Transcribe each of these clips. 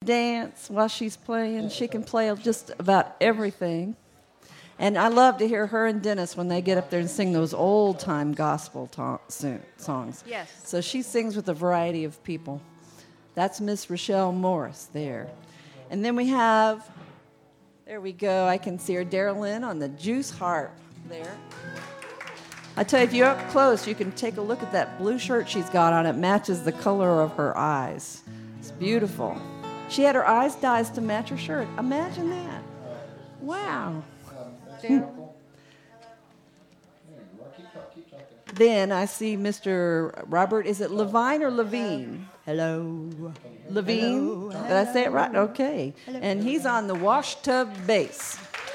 dance while she's playing. She can play just about everything. And I love to hear her and Dennis when they get up there and sing those old-time gospel songs. Yes. So she sings with a variety of people. That's Miss Rochelle Morris there. And then we have, there we go, I can see her, Darylyn on the Juice harp there. I tell you, if you're up close, you can take a look at that blue shirt she's got on. It matches the color of her eyes. It's beautiful. She had her eyes dyed to match her shirt. Imagine that. Wow. Then I see Mr. Robert, is it Levine or Levine? Hello. Levine? Hello. Did I say it right? Okay. Hello. And he's on the wash tub bass.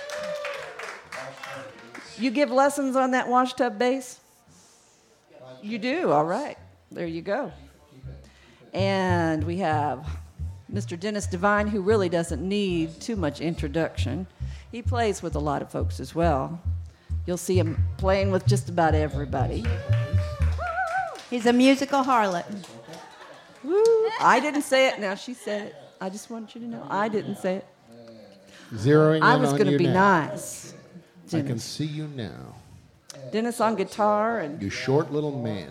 You give lessons on that wash tub bass? You do, all right. There you go. And we have Mr. Dennis Devine, who really doesn't need too much introduction. He plays with a lot of folks as well. You'll see him playing with just about everybody. He's a musical harlot. Woo. I didn't say it. Now she said it. I just want you to know I didn't say it. Zeroing in I was on going to you be now. nice. I Dennis. can see you now. Dennis on guitar, You short little man.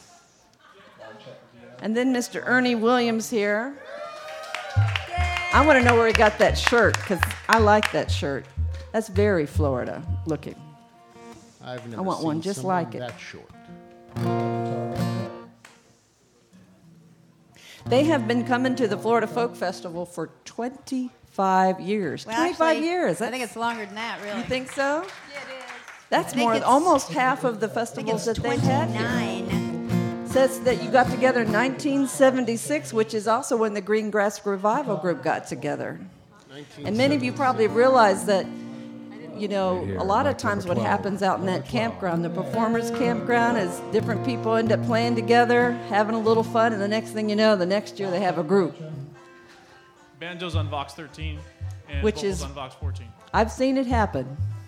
and then Mr. Ernie Williams here. I want to know where he got that shirt, because I like that shirt. That's very Florida looking. I've never want seen one just someone like it. that short. They have been coming to the Florida Folk Festival for 25 years. Well, 25 actually, years. I think it's longer than that, really. You think so? Yeah, it is. That's I think more, it's- almost half of the I think festivals it's that they've had here. 29. Says that you got together in 1976, which is also when the Green Grass Revival Group got together. And many of you probably realize that, you know, a lot of times what happens out in that campground, the performers' campground, is different people end up playing together, having a little fun, and the next thing you know, the next year they have a group. Banjo's on Vox 13 and Which vocals is- on Vox 14. I've seen it happen.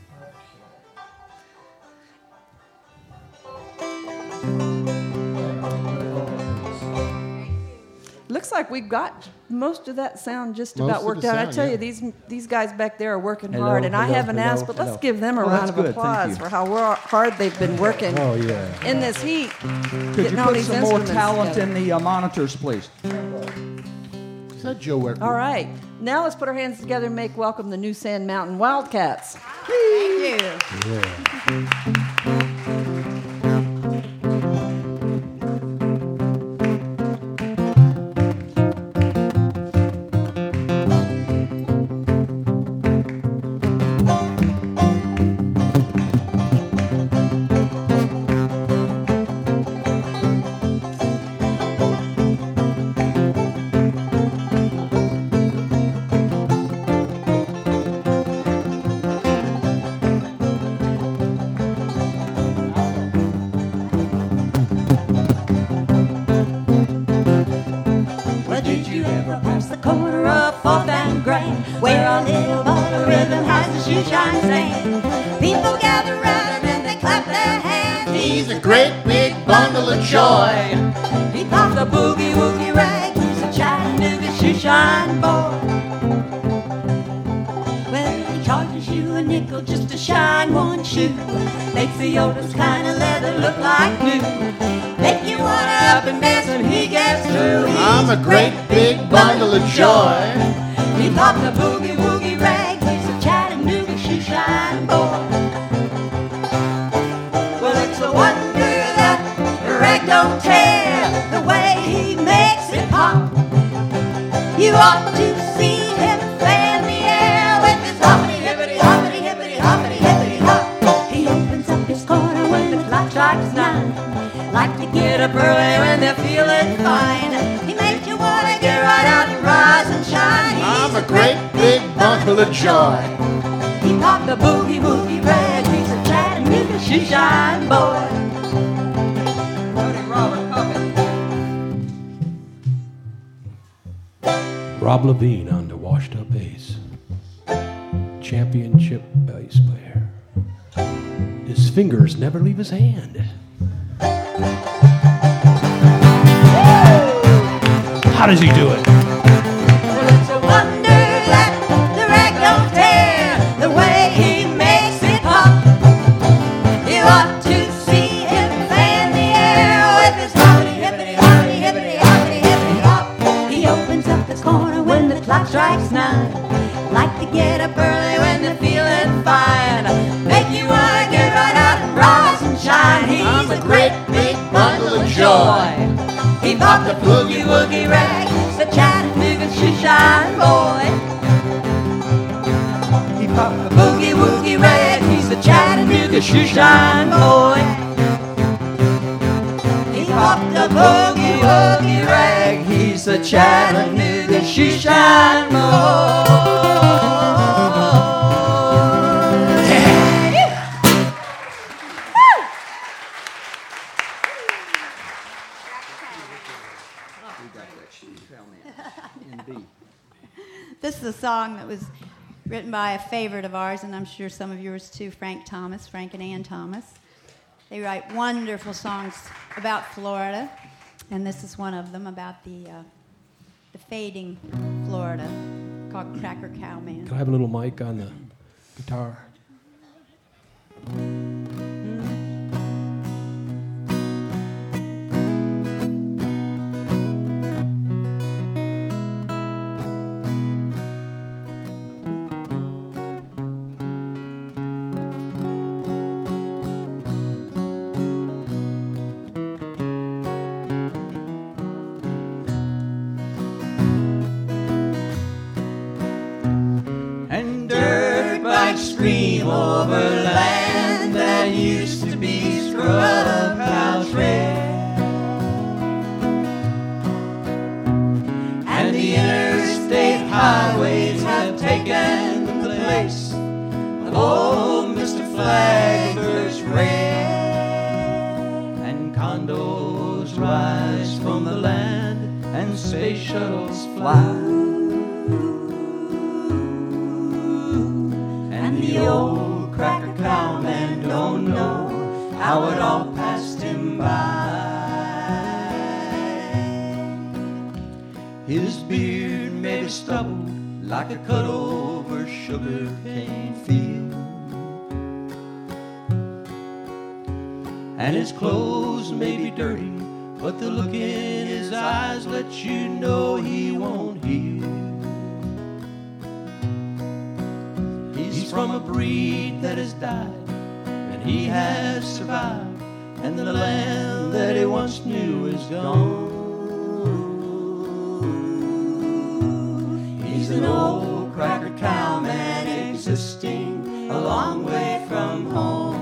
Looks like we've got most of that sound just Most about of worked the out. I sound, tell yeah. you, these guys back there are working Hello, hard, and I hello, haven't hello, asked, but let's hello. give them a Oh, round that's of good, thank applause you. for how hard they've been working Oh, yeah. in this heat. Could getting you all put these some more instruments talent together. in the monitors, please? Is that Joe Eckert? All right, now let's put our hands together and make welcome the New Sand Mountain Wildcats. Thank you. Well, did you ever pass the corner of 4th and Grand, where a little ball of rhythm has a shoe shine stand? People gather round and they clap their hands. He's a great big bundle of joy. He popped a boogie woogie rag. He's a Chattanooga shoe shine boy. Well, he charges you a nickel just to shine one shoe. Makes the oldest kind of leather look like new. Make you wanna up and dance when he gets through. I'm a great big bundle of joy. He popped a boogie woogie rag. He's a Chattanooga shoe shine boy. Well, it's a wonder that the rag don't tear the way he makes it pop. You ought to see him fan the air with his hoppity hippity hoppity hippity hoppity hippity hop. He opens up his corner when the clock strikes 9. Like to get up early when they're feeling fine. He makes you wanna get right out and rise and shine. I'm a great big bundle of joy. He popped the boogie woogie rag. He's a Chattanooga shoe shine boy. Rob Levine on the washed up bass. Championship bass player. His fingers never leave his hand. How does he do it? Well, it's a clock strikes 9. Like to get up early when they're feeling fine. Make you wanna get right out and rise and shine. He's a great big bundle of joy. He popped the boogie woogie rag. He's the Chattanooga shoeshine boy. He popped the boogie woogie rag. He's the Chattanooga shoeshine boy. He popped the boogie woogie rag. He's the Chattanooga shoeshine boy. This is a song that was written by a favorite of ours, and I'm sure some of yours too, Frank and Ann Thomas. They write wonderful songs about Florida, and this is one of them about the fading Florida, called Cracker Cowman. Can I have a little mic on the guitar? Scream over land that used to be scrub cow trail, and the interstate highways have taken the place of old Mr. Flagler's rail, and condos rise from the land and space shuttles fly. The old cracker cowman don't know how it all passed him by. His beard may be stubbled like a cut-over sugar cane field, and his clothes may be dirty, but the look in his eyes lets you know he won't heal. From a breed that has died, and he has survived, and the land that he once knew is gone. He's an old cracker cowman existing a long way from home,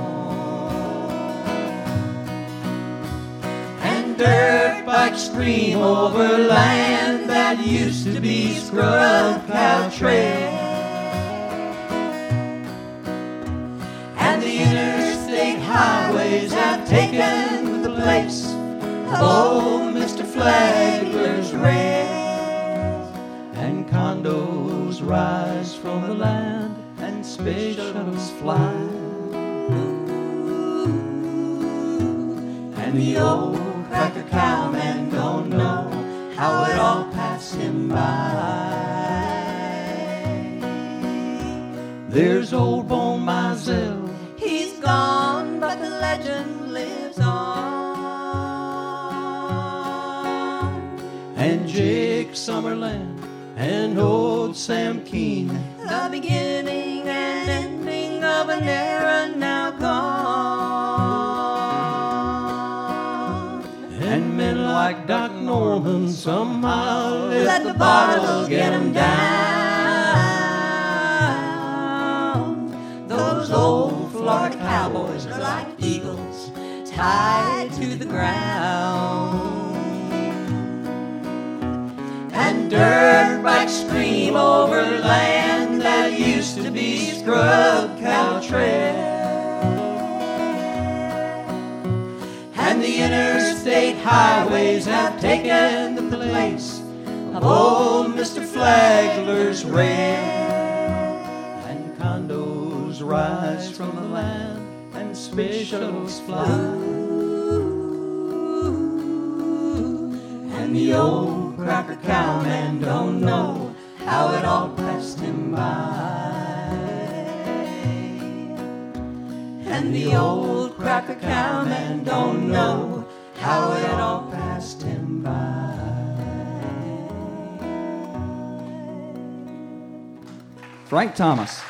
and dirt bikes scream over land that used to be scrub cow trail. Highways have taken the place of old Mr. Flagler's rails, and condos rise from the land and space shuttles fly, and the old cracker cowman don't know how it all passed him by. There's old Bone Mizell, he's gone, but the legend lives on. And Jake Summerland and old Sam Keene, the beginning and ending of an era now gone. And men like Doc Norman somehow let the bottle get him down. Those old Florida cowboys are like eagles tied to the ground, and dirt bikes scream over land that used to be scrub cow trail, and the interstate highways have taken the place of old Mr. Flagler's rail, and condos rise from the land and space shuttles fly, and the old cracker cowman don't know how it all passed him by, and the old cracker cowman don't know how it all passed him by. Frank Thomas.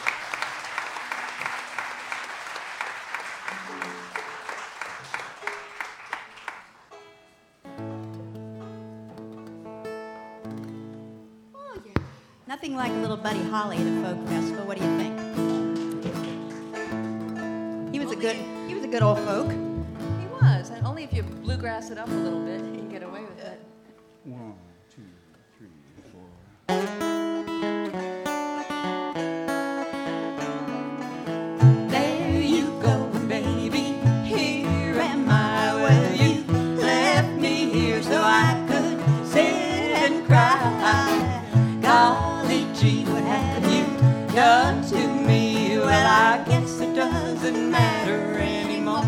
Nothing like a little Buddy Holly at a folk festival. What do you think? He was a good old folk. He was, and only if you bluegrass it up a little bit, you can get away with it. 1, 2, 3, 4. There you go, baby. Here am I. Well, you left me here so I could sit and cry. Golly gee, what have you done to me? Well, I guess it doesn't matter anymore.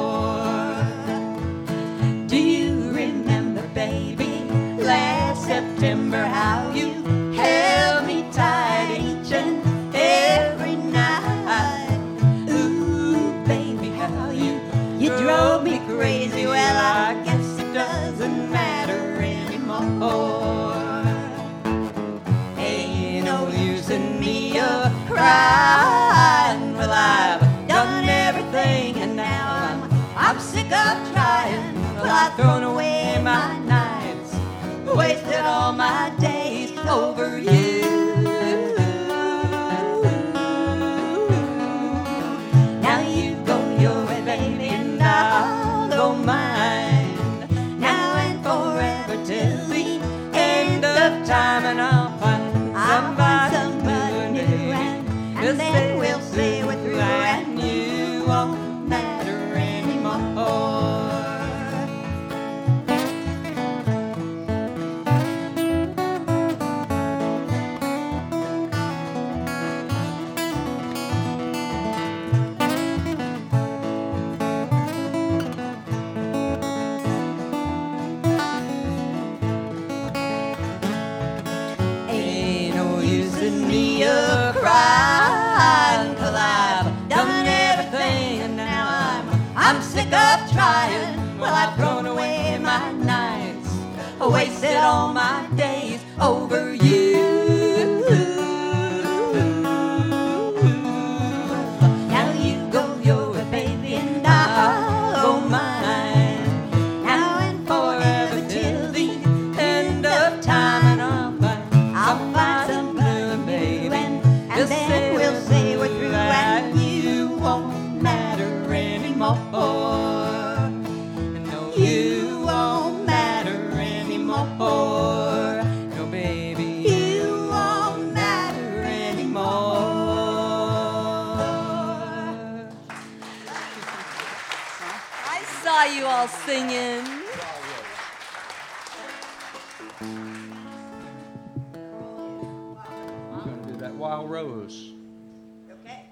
Do you remember, baby, last September, how you held me tight each and every night? Ooh, baby, how you drove me crazy. Well, I guess it doesn't matter anymore. Ain't no use in me crying. Well, I've done everything and now I'm sick of trying. Well, I've thrown away my nights, wasted all my days over you. Now you go your way, baby, and I'll go mine. Now and forever till the end of time, and I'll find somebody new, and then we'll say we're through, and you won't matter anymore. Ain't no use in me crying, 'cause I've done everything and now I'm sick of trying. Well, I've thrown away my nights, wasted all my days over you. Now you go your way, baby, and I'll go mine. Now and forever till the end of time, and I'll find some blue, baby, and then we'll say we're through, and you won't matter anymore. No, you won't matter anymore. No, baby, you won't matter anymore. I saw you all singing. We're going to do that Wild Rose. Okay.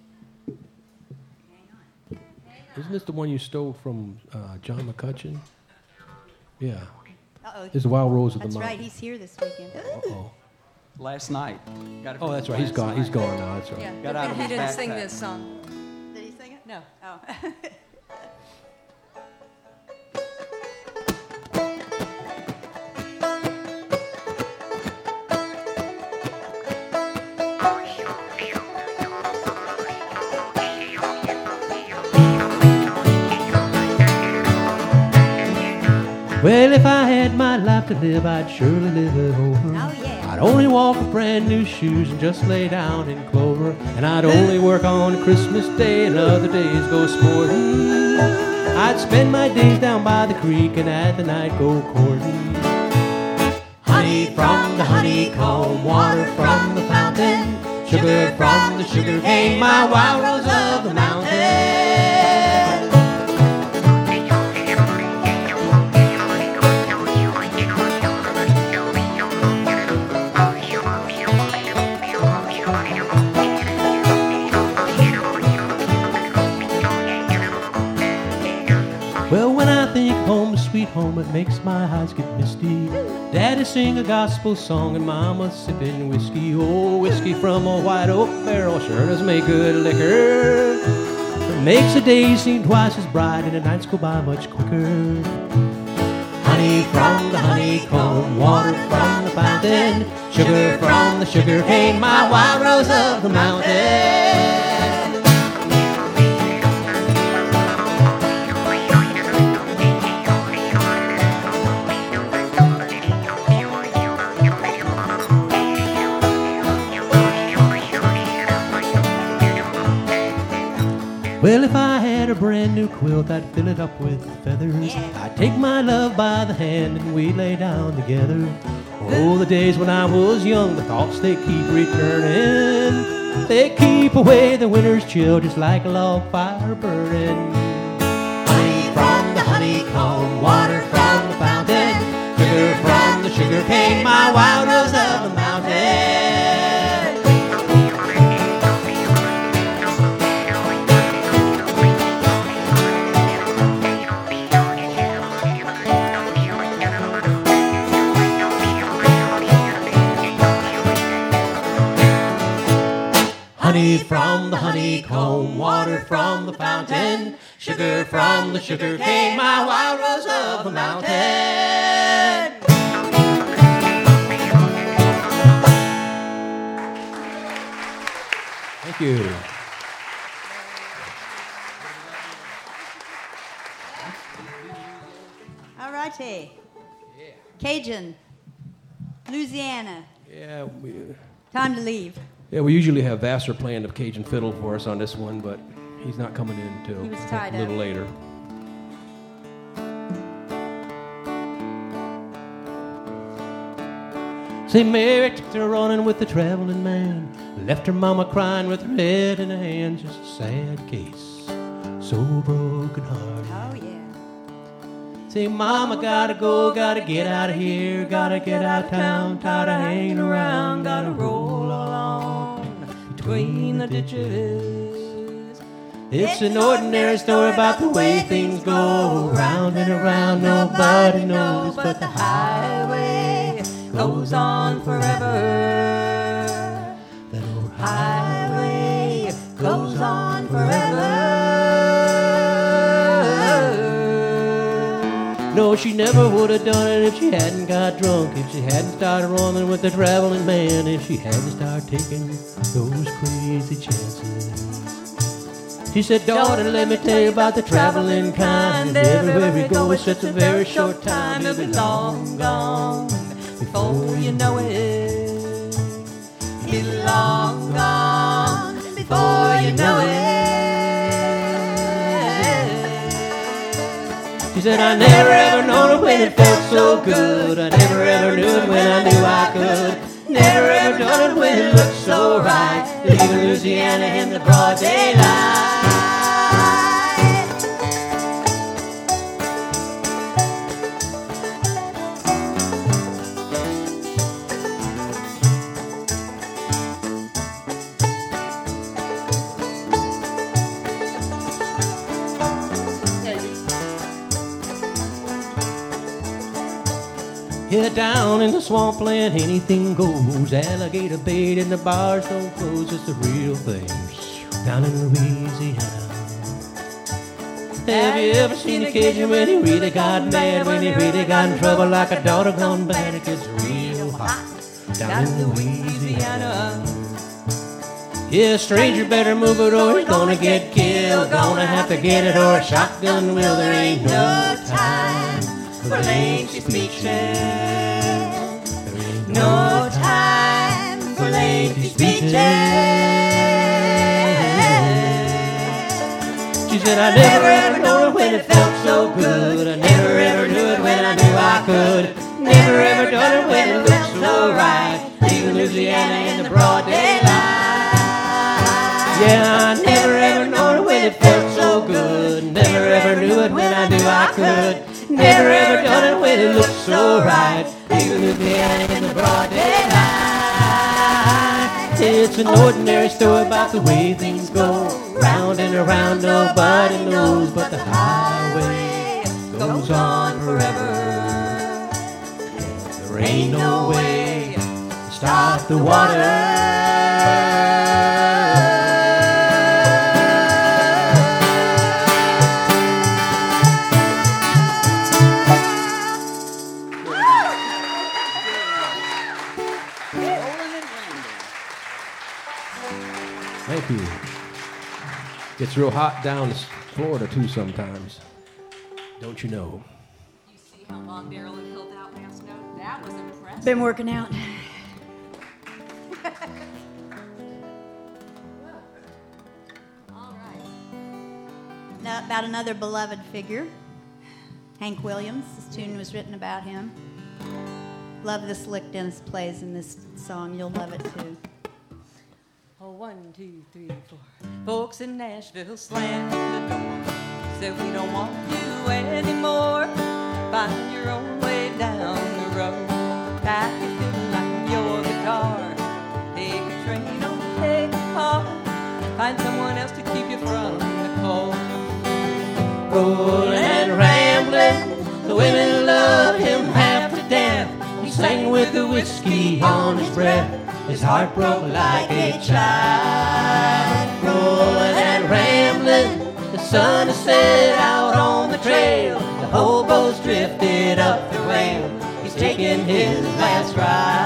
Isn't this the one you stole from John McCutcheon? Yeah. Uh-oh. It's the Wild Rose of the That's Mountain. right. He's here this weekend. Uh-oh. Last night. Got it Oh, from that's right. He's last gone. He's night. gone now. That's right. Yeah, Got out of he his didn't sing backpack. this song. Did he sing it? No. Oh. Well, if I had my life to live, I'd surely live it over. Oh, yeah. I'd only walk with brand new shoes and just lay down in clover. And I'd only work on Christmas Day and other days go sporting. I'd spend my days down by the creek and at the night go courting. Honey from the honeycomb, water from the fountain, sugar from the sugar cane, my wild rose of the mountain. Well, when I think home, sweet home, it makes my eyes get misty. Daddy sing a gospel song and Mama sipping whiskey. Oh, whiskey from a white oak barrel sure does make good liquor. It makes the days seem twice as bright and the nights go by much quicker. Honey from the honeycomb, water from the fountain, fountain, sugar from the sugar cane, my wild rose of the mountain. Well, if I had a brand new quilt, I'd fill it up with feathers. I'd take my love by the hand and we'd lay down together. Oh, the days when I was young, the thoughts they keep returning. They keep away the winter's chill just like a log fire burning. Honey from the honeycomb, water from the fountain, sugar from the sugar cane, my wild rose of the mountain. Honey from the honeycomb, water from the fountain, sugar from the sugar cane, my wild rose of the mountain. Thank you. All righty. Cajun, Louisiana. Yeah, Time to leave. we usually have Vassar playing the Cajun fiddle for us on this one, but he's not coming in until He was I think, tied a little up. later. Say, Mary took to running with the traveling man, left her mama crying with her head in her hands, just a sad case, so broken hearted. Oh, yeah. Say, mama, gotta go, gotta get out of here, gotta get out of town, tired of hanging around, gotta roll along between the ditches. It's an ordinary story about the way things go, round and around, nobody knows, but the highway goes on forever. That old highway goes on forever. No, she never would have done it if she hadn't got drunk, if she hadn't started running with the traveling man, if she hadn't started taking those crazy chances. She said, daughter, let me tell you about the traveling kind. Everywhere we go, it's just a very short time. It'll be long gone before you know it. Be long gone before you know it. She said, I never ever known it when it felt so good. I never ever knew it when I knew I could. Never ever done it when it looked so right. Leaving Louisiana in the broad daylight. Yeah, down in the swampland, anything goes. Alligator bait and the bars don't close. It's the real thing. Down in Louisiana. Have you ever seen a Cajun when he really got mad? When he really got in trouble like a daughter gone bad? It gets real hot down in Louisiana. Yeah, stranger better move it or he's gonna get killed. Gonna have to get it or a shotgun will. There ain't no time for lengthy speeches. No time for lengthy speeches. She said, I never ever knew it when it felt so good. I never ever knew it when I knew I could. Never ever done it when it looked so right. Leaving Louisiana in the broad daylight. Yeah, I never ever known it when it felt so good. Never ever knew it when I knew I could. Never ever done it when it looked so right. Leaving Louisiana in the broad daylight. It's an ordinary story about the way things go. Round and around, nobody knows, but the highway goes on forever. There ain't no way to stop the water. Thank you. Gets real hot down in Florida too sometimes. Don't you know? You see how long Daryl had held out last note? That was impressive. Been working out. All right. Now, about another beloved figure, Hank Williams. This tune was written about him. Love this lick Dennis plays in this song. You'll love it too. Oh, 1, 2, 3, 4. Folks in Nashville slammed the door. Said we don't want you anymore. Find your own way down the road. Pack your fiddle and your guitar. Take a train, don't take a car. Find someone else to keep you from the cold. Rolling and rambling, the women love him half to death. He sang with the whiskey on his breath. His heart broke like a child. Rolling and rambling, the sun has set out on the trail. The hobos drifted up the rail. He's taking his last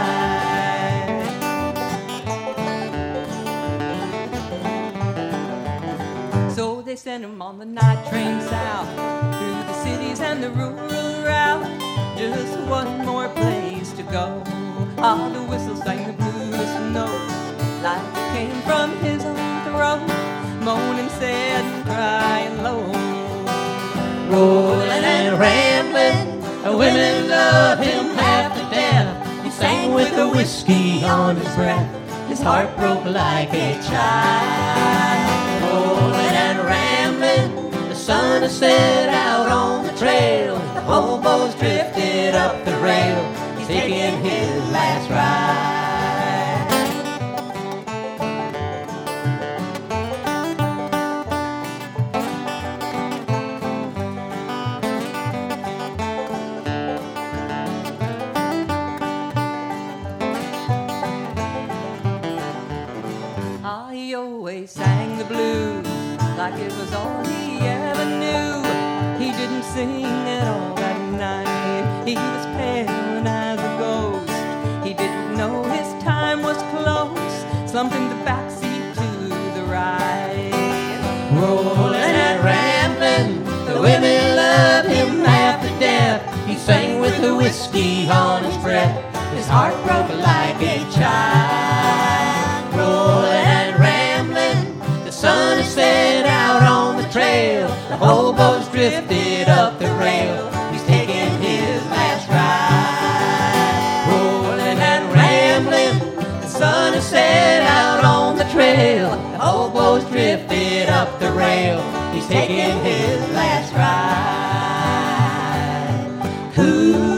ride. So they sent him on the night train south, through the cities and the rural route. Just one more place to go. Ah, the whistle sang the bluest note, like it came from his own throat, moaning sad and crying low. Rolling and rambling, the women love him half to death. He sang with the whiskey on his breath. His heart broke like a child. Rolling and rambling, the sun has set out on the trail. The hobos drifted up the rail. He's taking his last ride. Ah, he always sang the blues like it was all he ever knew. He didn't sing at all that night. He was pale and as a ghost. He didn't know his time was close. Slumped in the backseat to the right. Rolling and rambling, the women love him half to death. He sang with the whiskey on his breath. His heart broke like a child. Rolling and rambling, the sun has set out on the trail. The hobos drifted up the rail. He's taking his last ride. Rolling and rambling, the sun has set out on the trail. The hobos drifted up the rail. He's taking his last ride. Ooh.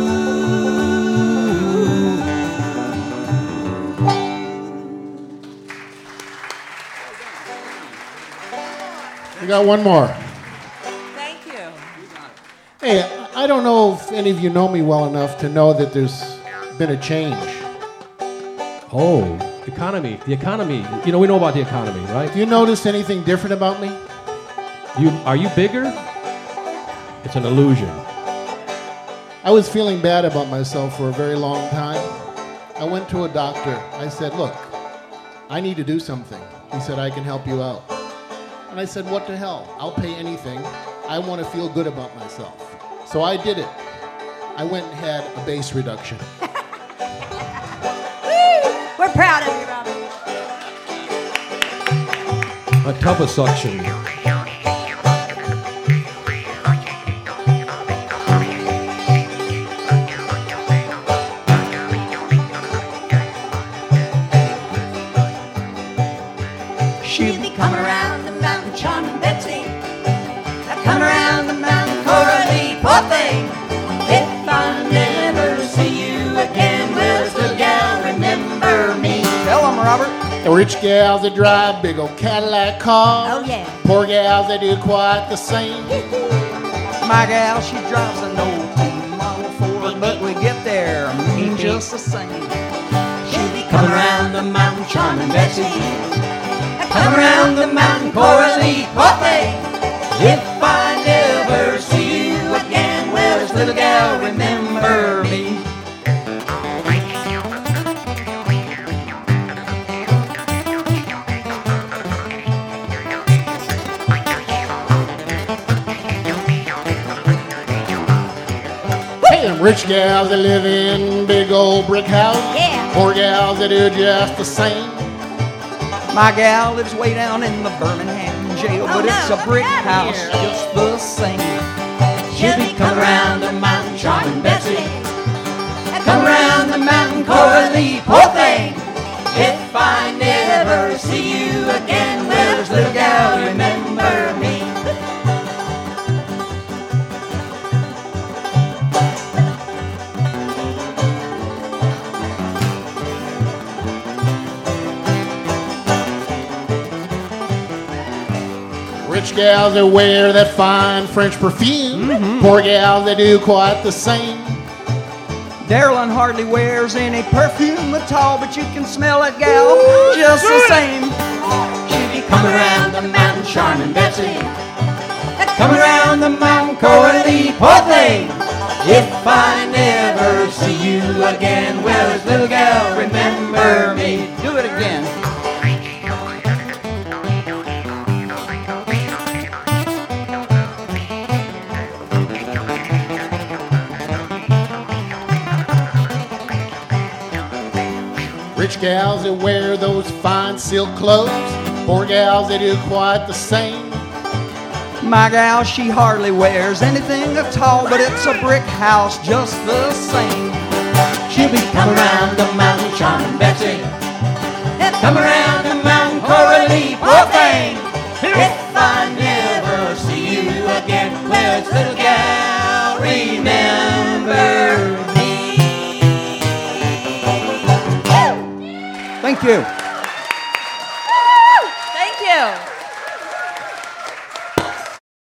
We got one more. Thank you. Hey, I don't know if any of you know me well enough to know that there's been a change. Oh, economy. The economy. You know, we know about the economy, right? Do you notice anything different about me? Are you bigger? It's an illusion. I was feeling bad about myself for a very long time. I went to a doctor. I said, look, I need to do something. He said, I can help you out. And I said, what the hell? I'll pay anything. I want to feel good about myself. So I did it. I went and had a bass reduction. We're proud of you, Robert. A tub of suction. She'll be coming around the mountain, charming Betsy. Come around the mountain, Coralie, poor thing. If I never see you again, will still gal remember me? Tell him, Robert. The rich gals that drive big old Cadillac cars. Oh, yeah. Poor gals that do quite the same. My gal, she drives an old Model Ford, but we get there mean just the same. She'll be Coming around the mountain, charming Betsy. Come around the mountain, Coralie, poor thing. If I never see you again, will this little gal remember me? Rich gals that live in big old brick houses. Yeah. Poor gals that do just the same. My gal lives way down in the Birmingham jail, but it's a brick house just the same. She'll be coming around the mountain, charming Betsy. Come around the mountain, Coralie, poor thing. If I never see you again, well, this little gal, remember me. Rich gals that wear that fine French perfume. Poor gals that do quite the same. Darylyn hardly wears any perfume at all, but you can smell that gal just the same. She'll be coming around the mountain, charming Betsy. Come around the mountain, Coralie, poor thing. If I never see you again, well, this little gal, remember me. Do it again. Rich gals that wear those fine silk clothes. Poor gals that do quite the same. My gal, she hardly wears anything at all, but it's a brick house just the same. She'll be coming around the mountain, charming Betsy. Come around the mountain, Coralie, poor thing. If I never see you again, well, this little gal, remember me. Thank you. Thank you.